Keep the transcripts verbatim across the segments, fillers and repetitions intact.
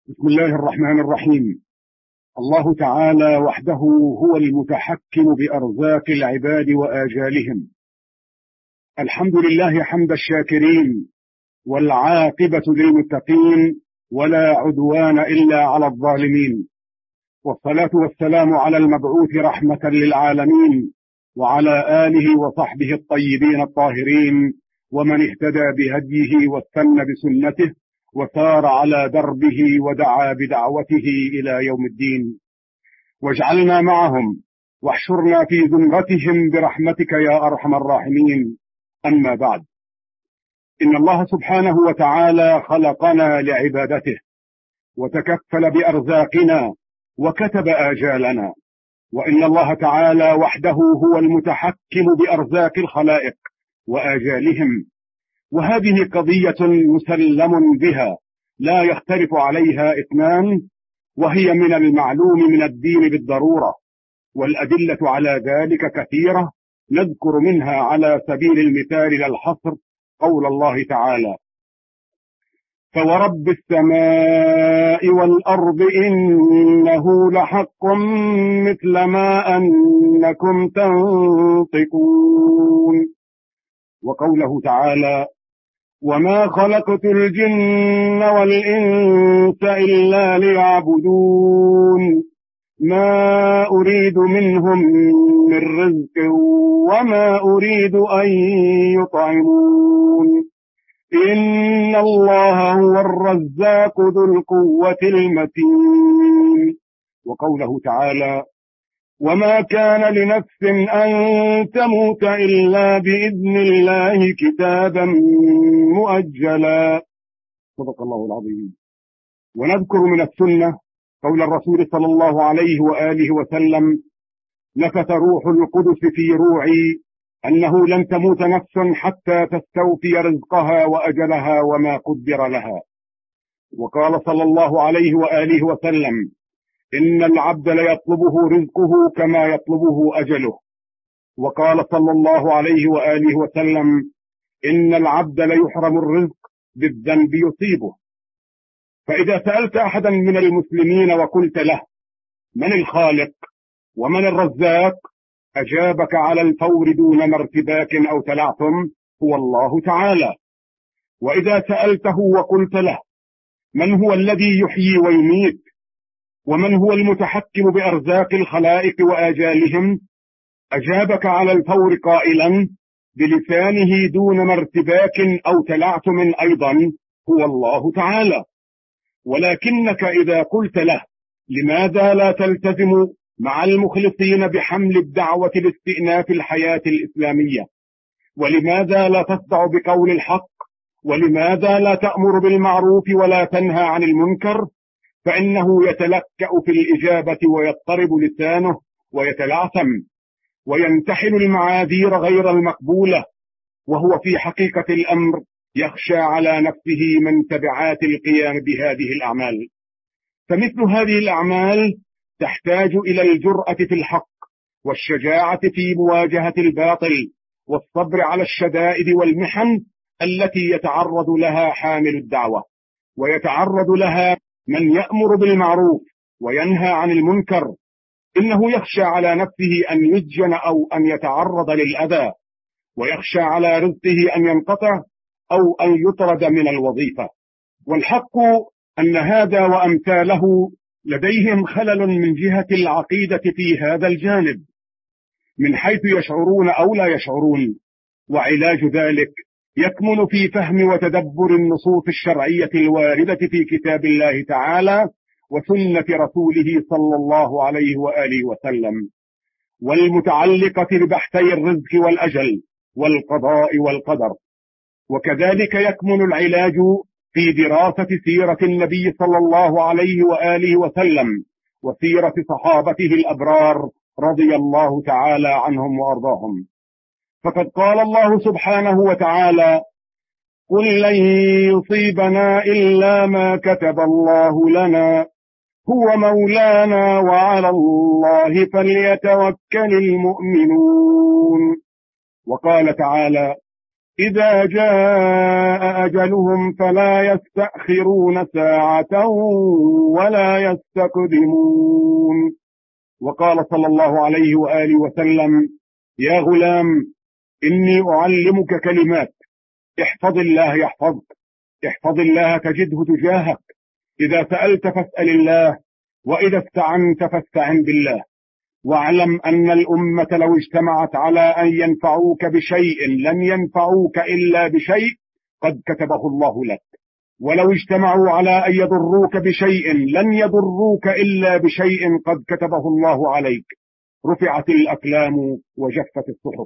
بسم الله الرحمن الرحيم. الله تعالى وحده هو المتحكم بأرزاق العباد وآجالهم. الحمد لله حمد الشاكرين، والعاقبة للمتقين، ولا عدوان إلا على الظالمين. والصلاة والسلام على المبعوث رحمة للعالمين، وعلى آله وصحبه الطيبين الطاهرين، ومن اهتدى بهديه واستنى بسنته وسار على دربه ودعا بدعوته إلى يوم الدين. واجعلنا معهم واحشرنا في زمرتهم برحمتك يا أرحم الراحمين. أما بعد، إن الله سبحانه وتعالى خلقنا لعبادته، وتكفل بأرزاقنا، وكتب آجالنا. وإن الله تعالى وحده هو المتحكم بأرزاق الخلائق وآجالهم، وهذه قضية مسلم بها لا يختلف عليها اثنان، وهي من المعلوم من الدين بالضرورة، والأدلة على ذلك كثيرة، نذكر منها على سبيل المثال لا الحصر قول الله تعالى: فورب السماء والأرض إنه لحق مثل ما أنكم تنطقون. وقوله تعالى: وما خلقت الجن والإنس إلا ليعبدون ما أريد منهم من رزق وما أريد أن يطعمون إن الله هو الرزاق ذو القوة المتين. وقوله تعالى: وما كان لنفس أن تموت إلا بإذن الله كتابا مؤجلا. صدق الله العظيم. ونذكر من السنة قول الرسول صلى الله عليه وآله وسلم: نفث روح القدس في روعي أنه لن تموت نفس حتى تستوفي رزقها وأجلها وما قدر لها. وقال صلى الله عليه وآله وسلم: إن العبد ليطلبه رزقه كما يطلبه أجله. وقال صلى الله عليه وآله وسلم: إن العبد ليحرم الرزق بالذنب يصيبه. فإذا سألت أحدا من المسلمين وقلت له: من الخالق ومن الرزاق؟ أجابك على الفور دون مرتباك أو تلعثم: هو الله تعالى. وإذا سألته وقلت له: من هو الذي يحيي ويميت ومن هو المتحكم بأرزاق الخلائق وآجالهم؟ أجابك على الفور قائلا بلسانه دون مرتباك أو تلعثم أيضا: هو الله تعالى. ولكنك إذا قلت له: لماذا لا تلتزم مع المخلصين بحمل الدعوة لاستئناف الحياة الإسلامية؟ ولماذا لا تصدع بقول الحق؟ ولماذا لا تأمر بالمعروف ولا تنهى عن المنكر؟ فإنه يتلكأ في الإجابة ويضطرب لسانه ويتلعثم وينتحل المعاذير غير المقبولة، وهو في حقيقة الأمر يخشى على نفسه من تبعات القيام بهذه الأعمال. فمثل هذه الأعمال تحتاج إلى الجرأة في الحق، والشجاعة في مواجهة الباطل، والصبر على الشدائد والمحن التي يتعرض لها حامل الدعوة، ويتعرض لها من يأمر بالمعروف وينهى عن المنكر. إنه يخشى على نفسه أن يسجن أو أن يتعرض للأذى، ويخشى على رزقه أن ينقطع أو أن يطرد من الوظيفة. والحق أن هذا وأمثاله لديهم خلل من جهة العقيدة في هذا الجانب، من حيث يشعرون أو لا يشعرون. وعلاج ذلك يكمن في فهم وتدبر النصوص الشرعية الواردة في كتاب الله تعالى وسنة رسوله صلى الله عليه وآله وسلم، والمتعلقة ببحثي الرزق والأجل والقضاء والقدر. وكذلك يكمن العلاج في دراسة سيرة النبي صلى الله عليه وآله وسلم وسيرة صحابته الأبرار رضي الله تعالى عنهم وأرضاهم. فقد قال الله سبحانه وتعالى: قل لن يصيبنا إلا ما كتب الله لنا هو مولانا وعلى الله فليتوكل المؤمنون. وقال تعالى: إذا جاء أجلهم فلا يستأخرون ساعة ولا يستقدمون. وقال صلى الله عليه وآله وسلم: يا غلام، إني أعلمك كلمات، احفظ الله يحفظك، احفظ الله تجده تجاهك، إذا سألت فاسأل الله، وإذا استعنت فاستعن بالله. واعلم أن الأمة لو اجتمعت على أن ينفعوك بشيء لن ينفعوك إلا بشيء قد كتبه الله لك، ولو اجتمعوا على أن يضروك بشيء لن يضروك إلا بشيء قد كتبه الله عليك. رفعت الأقلام وجفت الصحف.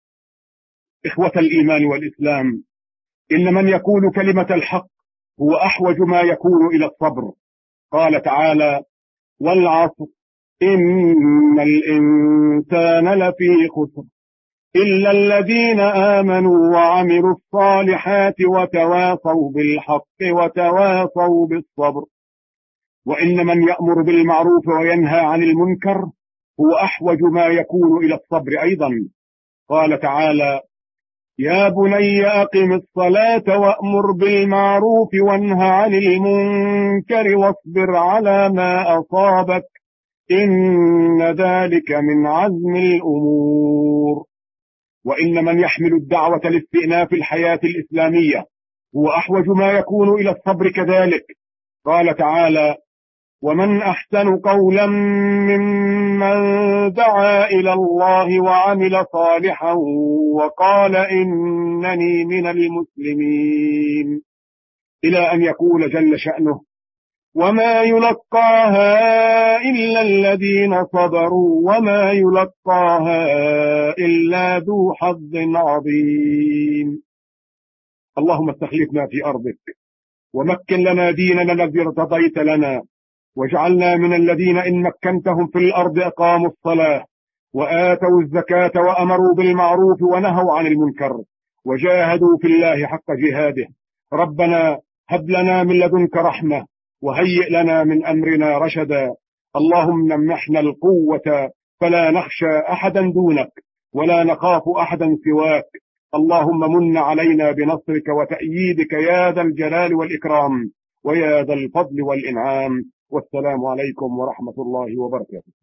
إخوة الإيمان والإسلام، إن من يقول كلمة الحق هو أحوج ما يكون إلى الصبر. قال تعالى: والعصر إن الإنسان لفي خسر إلا الذين آمنوا وعملوا الصالحات وتواصوا بالحق وتواصوا بالصبر. وإن من يأمر بالمعروف وينهى عن المنكر هو أحوج ما يكون إلى الصبر أيضا. قال تعالى: يا بني أقم الصلاة وأمر بالمعروف وانه عن المنكر واصبر على ما أصابك إن ذلك من عزم الأمور. وإن من يحمل الدعوة لاستئناف الحياة الإسلامية هو أحوج ما يكون إلى الصبر كذلك. قال تعالى: ومن أحسن قولا ممن دعا إلى الله وعمل صالحا وقال إنني من المسلمين، إلى أن يقول جل شأنه: وما يلقاها إلا الذين صبروا وما يلقاها إلا ذو حظ عظيم. اللهم استخلفنا في أرضك، ومكن لنا ديننا الذي ارتضيت لنا، واجعلنا من الذين إن مكنتهم في الأرض أقاموا الصلاة وآتوا الزكاة وأمروا بالمعروف ونهوا عن المنكر وجاهدوا في الله حق جهاده. ربنا هب لنا من لدنك رحمة وهيئ لنا من أمرنا رشدا. اللهم منحنا القوة فلا نخشى أحدا دونك ولا نخاف أحدا سواك. اللهم من علينا بنصرك وتأييدك يا ذا الجلال والإكرام ويا ذا الفضل والإنعام. والسلام عليكم ورحمة الله وبركاته.